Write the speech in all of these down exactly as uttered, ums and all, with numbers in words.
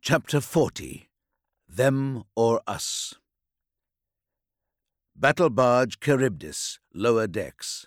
Chapter forty. Them or Us. Battle Barge Charybdis, Lower Decks.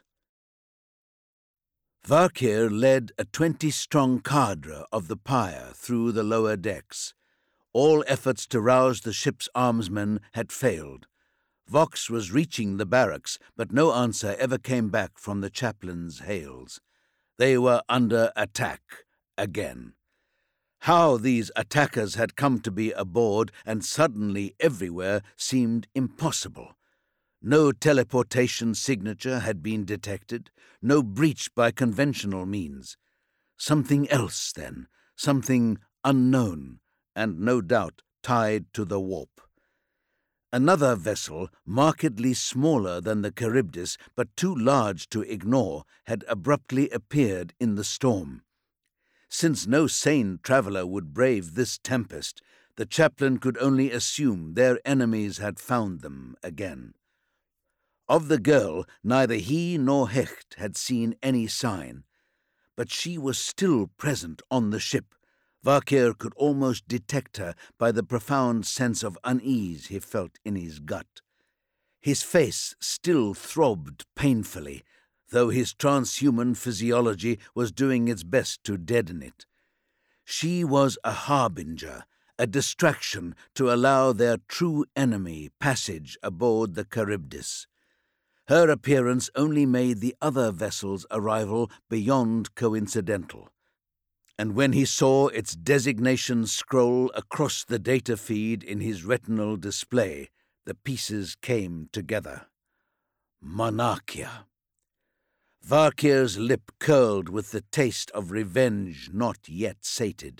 Varkir led a twenty-strong cadre of the pyre through the lower decks. All efforts to rouse the ship's armsmen had failed. Vox was reaching the barracks, but no answer ever came back from the chaplain's hails. They were under attack again. How these attackers had come to be aboard and suddenly everywhere seemed impossible. No teleportation signature had been detected, no breach by conventional means. Something else, then, something unknown, and no doubt tied to the warp. Another vessel, markedly smaller than the Charybdis but too large to ignore, had abruptly appeared in the storm. Since no sane traveller would brave this tempest, the chaplain could only assume their enemies had found them again. Of the girl, neither he nor Hecht had seen any sign, but she was still present on the ship. Varkir could almost detect her by the profound sense of unease he felt in his gut. His face still throbbed painfully, though his transhuman physiology was doing its best to deaden it. She was a harbinger, a distraction to allow their true enemy passage aboard the Charybdis. Her appearance only made the other vessel's arrival beyond coincidental. And when he saw its designation scroll across the data feed in his retinal display, the pieces came together. Monarchia. Varkir's lip curled with the taste of revenge not yet sated.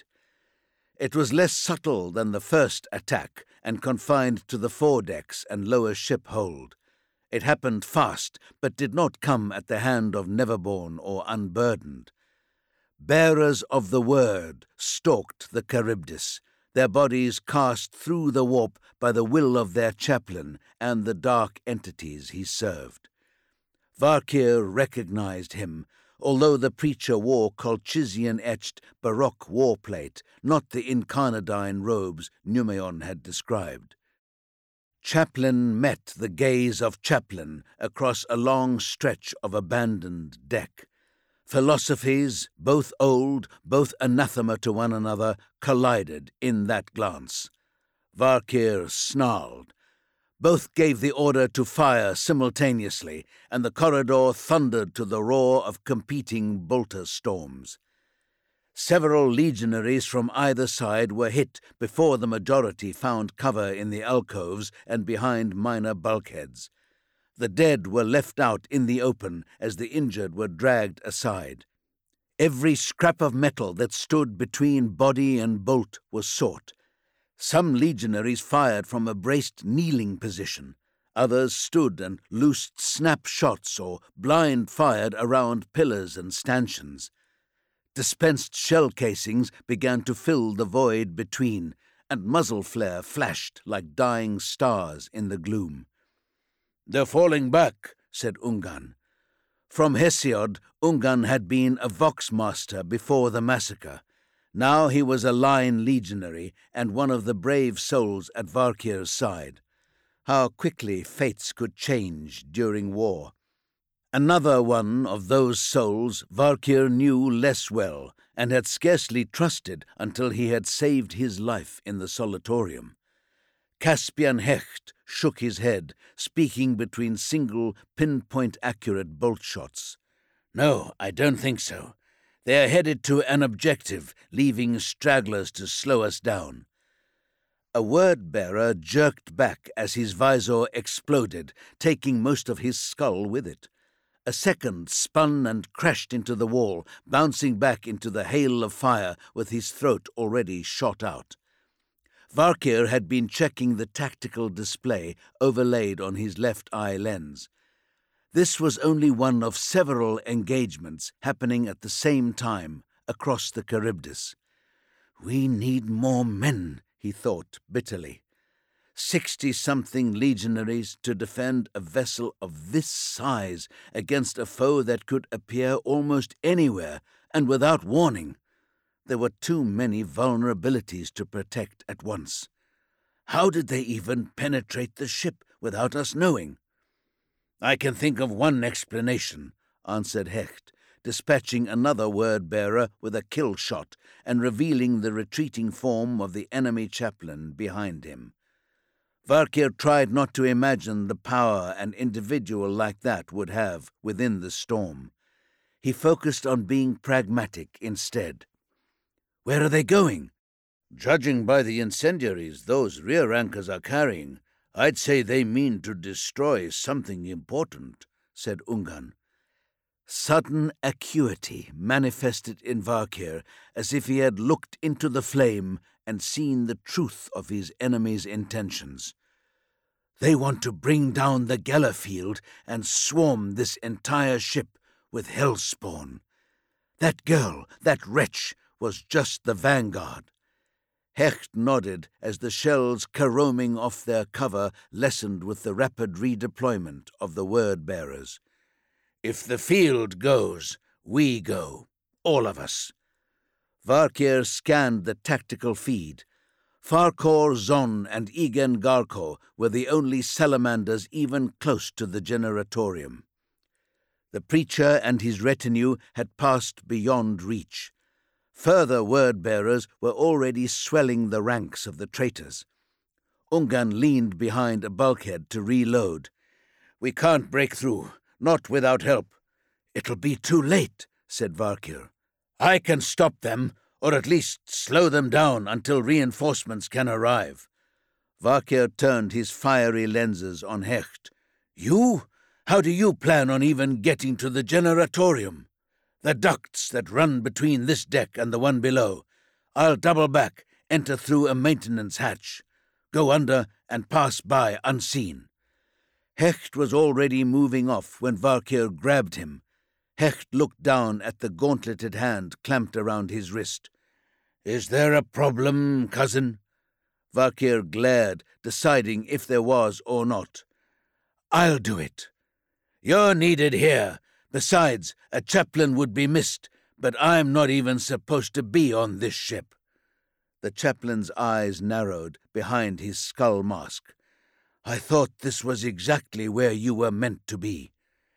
It was less subtle than the first attack and confined to the foredecks and lower ship hold. It happened fast, but did not come at the hand of Neverborn or Unburdened. Bearers of the Word stalked the Charybdis, their bodies cast through the warp by the will of their chaplain and the dark entities he served. Varkir recognized him, although the preacher wore Colchizian-etched Baroque warplate, not the incarnadine robes Numeon had described. Chaplain met the gaze of chaplain across a long stretch of abandoned deck. Philosophies, both old, both anathema to one another, collided in that glance. Varkir snarled. Both gave the order to fire simultaneously, and the corridor thundered to the roar of competing bolter storms. Several legionaries from either side were hit before the majority found cover in the alcoves and behind minor bulkheads. The dead were left out in the open as the injured were dragged aside. Every scrap of metal that stood between body and bolt was sought. Some legionaries fired from a braced kneeling position. Others stood and loosed snapshots or blind fired around pillars and stanchions. Dispensed shell casings began to fill the void between, and muzzle flare flashed like dying stars in the gloom. "They're falling back," said Ungan. From Hesiod, Ungan had been a Vox master before the massacre. Now he was a line legionary and one of the brave souls at Varkir's side. How quickly fates could change during war. Another one of those souls Varkir knew less well and had scarcely trusted until he had saved his life in the Solitorium. Caspian Hecht shook his head, speaking between single, pinpoint-accurate bolt shots. "No, I don't think so. They are headed to an objective, leaving stragglers to slow us down." A word-bearer jerked back as his visor exploded, taking most of his skull with it. A second spun and crashed into the wall, bouncing back into the hail of fire with his throat already shot out. Varkir had been checking the tactical display overlaid on his left eye lens. This was only one of several engagements happening at the same time across the Charybdis. "We need more men," he thought bitterly. Sixty-something legionaries to defend a vessel of this size against a foe that could appear almost anywhere and without warning. There were too many vulnerabilities to protect at once. How did they even penetrate the ship without us knowing? I can think of one explanation, answered Hecht, dispatching another word-bearer with a kill shot and revealing the retreating form of the enemy chaplain behind him. Varkir tried not to imagine the power an individual like that would have within the storm. He focused on being pragmatic instead. Where are they going? Judging by the incendiaries those rear anchors are carrying, I'd say they mean to destroy something important, said Ungan. Sudden acuity manifested in Varkir, as if he had looked into the flame and seen the truth of his enemy's intentions. They want to bring down the Gellerfield and swarm this entire ship with hellspawn. That girl, that wretch, was just the vanguard. Hecht nodded as the shells caroming off their cover lessened with the rapid redeployment of the word-bearers. If the field goes, we go, all of us. Varkir scanned the tactical feed. Farkor, Zon, and Igen Garko were the only salamanders even close to the generatorium. The preacher and his retinue had passed beyond reach. Further word-bearers were already swelling the ranks of the traitors. Ungan leaned behind a bulkhead to reload. We can't break through, not without help. It'll be too late, said Varkir. I can stop them, or at least slow them down until reinforcements can arrive. Varkir turned his fiery lenses on Hecht. You? How do you plan on even getting to the generatorium? The ducts that run between this deck and the one below. I'll double back, enter through a maintenance hatch, go under and pass by unseen. Hecht was already moving off when Varkir grabbed him. Hecht looked down at the gauntleted hand clamped around his wrist. Is there a problem, cousin? Varkir glared, deciding if there was or not. I'll do it. You're needed here. Besides, a chaplain would be missed, but I'm not even supposed to be on this ship. The chaplain's eyes narrowed behind his skull mask. I thought this was exactly where you were meant to be.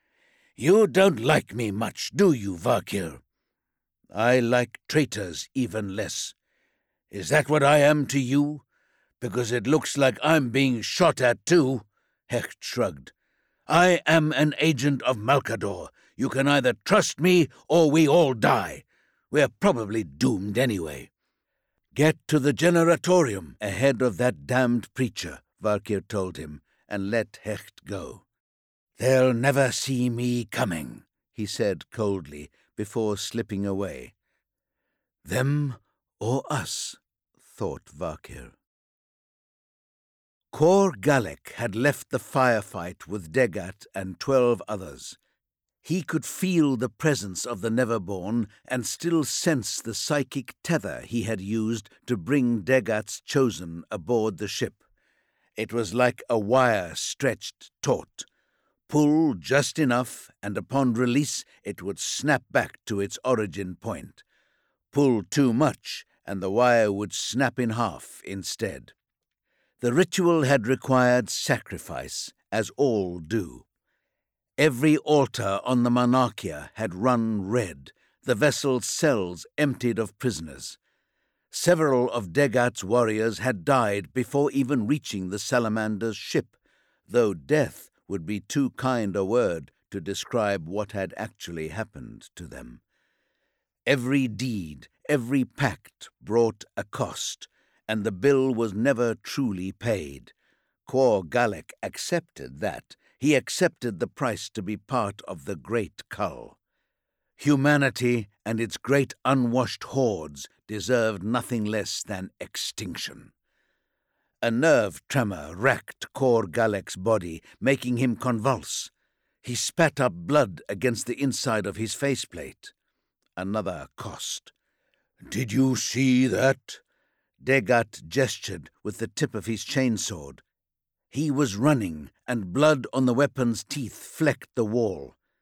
You don't like me much, do you, Varkir? I like traitors even less. Is that what I am to you? Because it looks like I'm being shot at too, Hecht shrugged. I am an agent of Malkador. You can either trust me or we all die. We're probably doomed anyway. Get to the generatorium ahead of that damned preacher, Varkir told him, and let Hecht go. They'll never see me coming, he said coldly before slipping away. Them or us, thought Varkir. Kor Galek had left the firefight with Degat and twelve others. He could feel the presence of the Neverborn and still sense the psychic tether he had used to bring Degat's chosen aboard the ship. It was like a wire stretched taut. Pull just enough, and upon release it would snap back to its origin point. Pull too much, and the wire would snap in half instead. The ritual had required sacrifice, as all do. Every altar on the Monarchia had run red, the vessel's cells emptied of prisoners. Several of Degat's warriors had died before even reaching the Salamander's ship, though death would be too kind a word to describe what had actually happened to them. Every deed, every pact brought a cost, and the bill was never truly paid. Kor Galek accepted that. He accepted the price to be part of the Great Cull. Humanity and its great unwashed hordes deserved nothing less than extinction. A nerve tremor racked Kor Galek's body, making him convulse. He spat up blood against the inside of his faceplate. Another cost. "Did you see that?" Degat gestured with the tip of his chainsword. He was running, and blood on the weapon's teeth flecked the wall.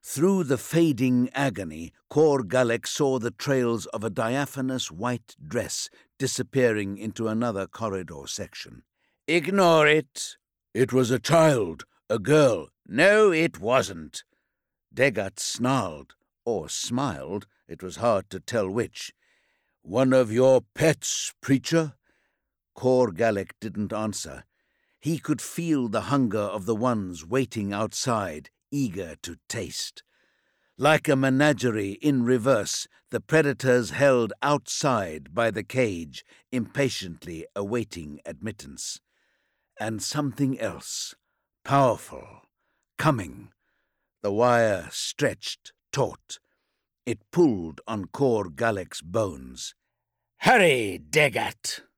Through the fading agony, Cor Gallic saw the trails of a diaphanous white dress disappearing into another corridor section. "Ignore it." "It was a child, a girl." "No, it wasn't." Degat snarled, or smiled, it was hard to tell which. "One of your pets, preacher?" Cor Gallic didn't answer. He could feel the hunger of the ones waiting outside, eager to taste. Like a menagerie in reverse, the predators held outside by the cage, impatiently awaiting admittance. And something else, powerful, coming. The wire stretched, taut. It pulled on Cor Gallic's bones. "Hurry, Degat!"